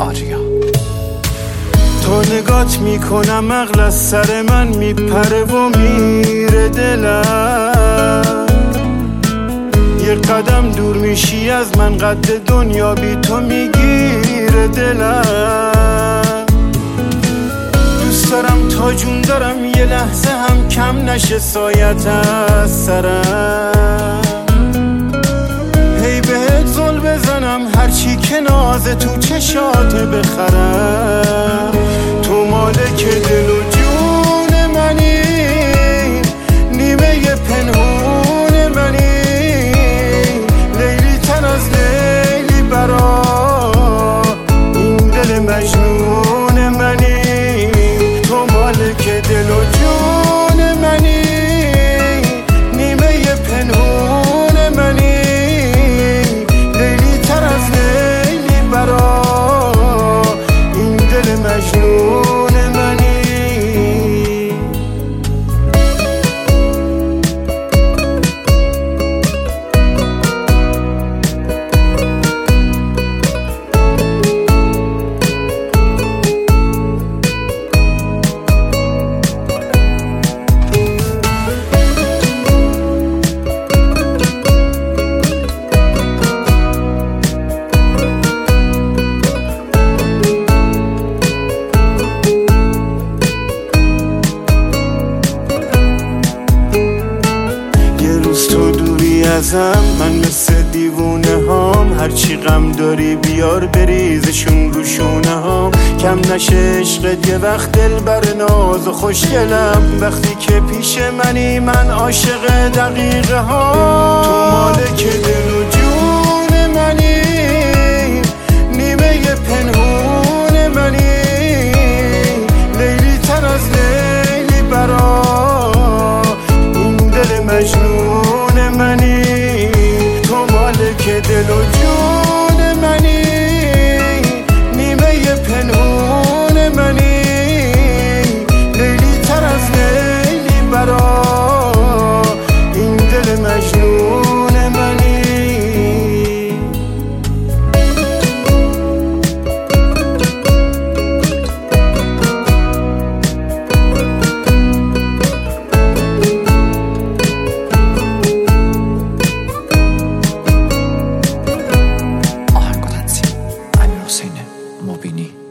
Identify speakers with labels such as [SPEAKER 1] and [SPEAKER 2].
[SPEAKER 1] آریا.
[SPEAKER 2] تو نگات میکنم عقل از سر من میپره و میره دلم، یه قدم دور میشی از من قد دنیا بی تو میگیره دلم. دوست دارم تا جون دارم یه لحظه هم کم نشه سایت از سرم، هی بهت زل بزنم هرچی که ناز تو چشات بخرم. تو مالک دل و جون منی، نیمه پنهون منی، لیلی تر از لیلی برا این دل مجنون منی. تو مالک دل و جون منی، نیمه پنهون منی، لیلی تر از لیلی برا این دل مجنون منی. من مثل دیوونه هام، هرچی غم داری بیار بریزشون رو شونه هام. کم نشه عشقت یه وقت دل بر ناز و خوشگلم، وقتی که پیش منی من عاشق دقیقه ها. تو مالک دل و جون منی، نیمه پنهون منی، لیلی تر از لیلی برا این دل مجنون منی. که دل و جون منی، نیمه پنهون منی، لیلی تر از لیلی برا این دل مجنون منی.
[SPEAKER 1] مبینی